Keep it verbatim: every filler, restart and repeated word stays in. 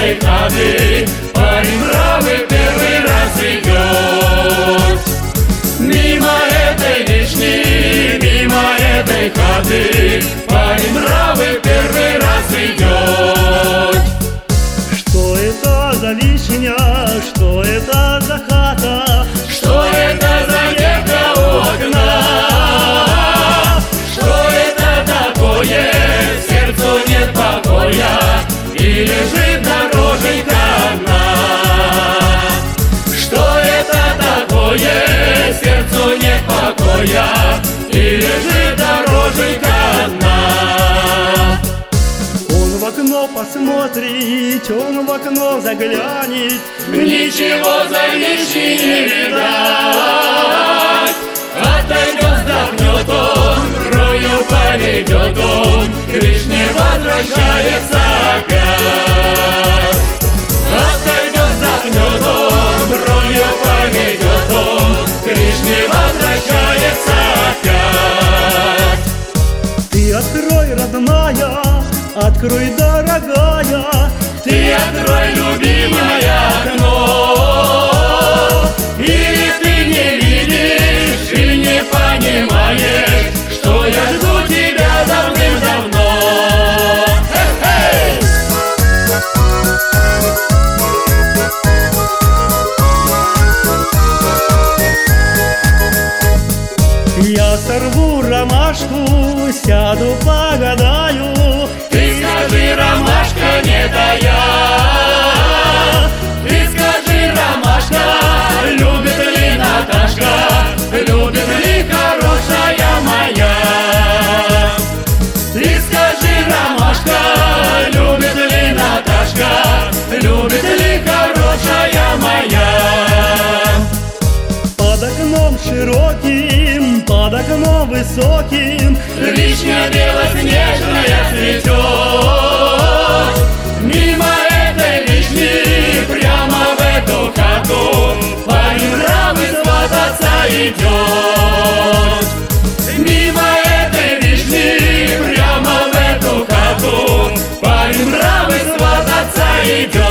этой хаты парень бравый первый раз идет. Мимо этой вишни, мимо этой хаты парень бравый первый раз идет. Что это за вишня, что это за хата, что это за девка у окна? Что это такое, сердцу нет покоя, и лежит дороженька одна? Что это такое, сердцу нет покоя, и лежит дороженька одна? Он в окно посмотрит, он в окно заглянет, ничего за вещи не видать. Отойдет, вздохнет он, рою поведет он, к вишне возвращается опять. Отойдет, вздохнет он, рою поведет он, к вишне возвращается опять. Ты открой, родная, открой, дорогая, ты открой, любимое окно. Или ты не видишь, или не понимаешь, что я жду тебя давным-давно. Хе-хей! Я сорву ромашку, сяду, погадаю. Ты скажи, ромашка, не тая. Ты скажи, ромашка, любит ли Наташка, любит ли хорошая моя? Ты скажи, ромашка, любит ли Наташка, любит ли хорошая моя? Под окном широким, под окном высоким вишня белоснежная цветет. Мимо этой вишни, прямо в эту хату парень бравый свататься идет. Мимо этой вишни, прямо в эту хату парень бравый свататься идет.